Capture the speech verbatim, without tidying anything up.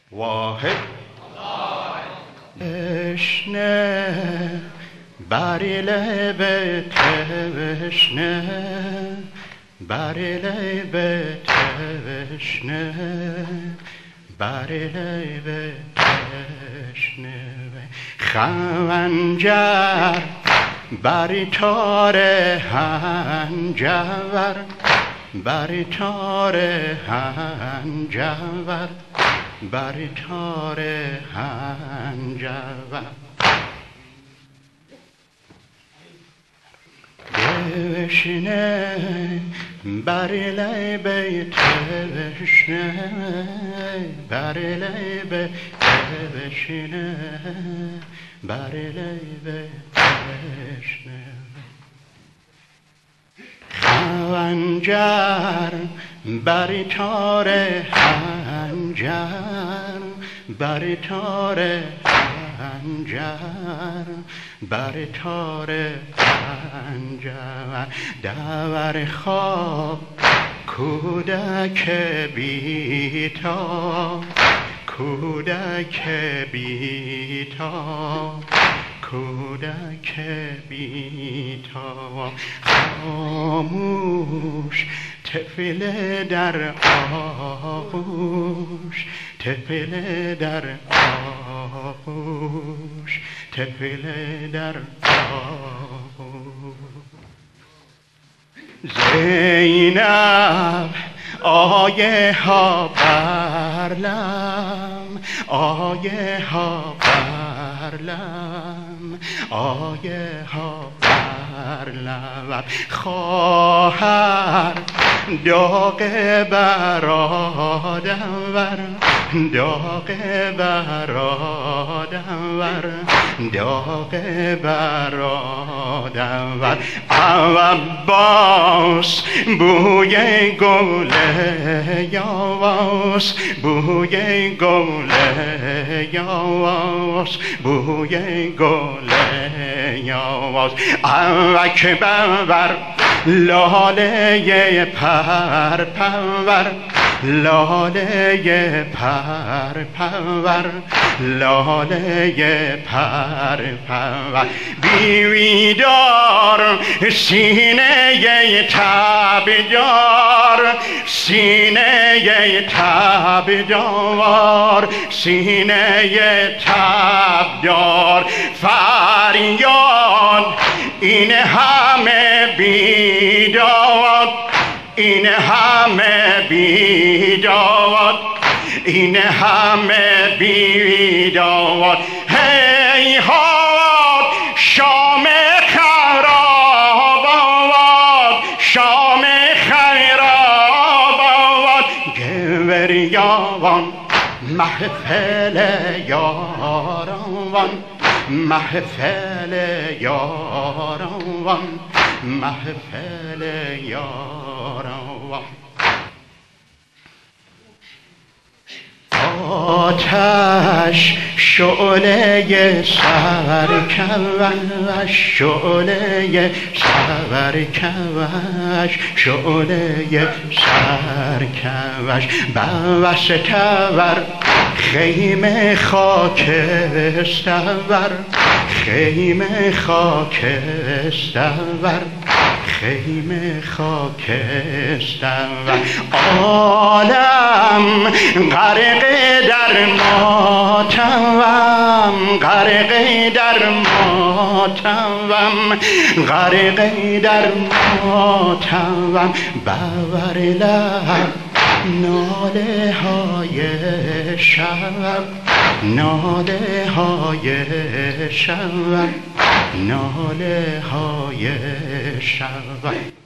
واحد تشنه بری لب تشنه بری لب تشنه بری لب تشنه خنجر بری تار هنجر بری تار هنجر بری تار هنجر بشنه بری لب تشنه بری لب تشنه بری لب تشنه خنجر بری تار هنجر بری تار هنجر بری تار هنجر دور خواب کودک بی‌تاب کودک بی‌تاب کودک بی‌تاب خاموش طفل در آغوش طفل در آغوش طفل در آغوش زینب آیه ها برلم آیه ها برلم آیه ها برلم خواهر داغ برادر داغ برادر داغ برادر عباس بوی گل یاس بوی گل یاس بوی گل یاس اکبر لاله پر پرور لاله پر پرور لاله پر پرور بیویدار سینه تابدار سینه تابدار سینه تابدار فریاد این همه بیداد این همه بیداد این همه بیداد هیهات شام خرابات شام خرابات گوریان محفل یاران محفل یاران محفل یاران آتش شعله سرکوش شعله سرکوش شعله سرکوش بوستور خیمه خاکستور خیمه خاکستور خیمه خاکستور عالم غرق در ماتمم غرق در ماتمم غرق در ماتمم بور لب ناله های شب ناله های شب ناله های شب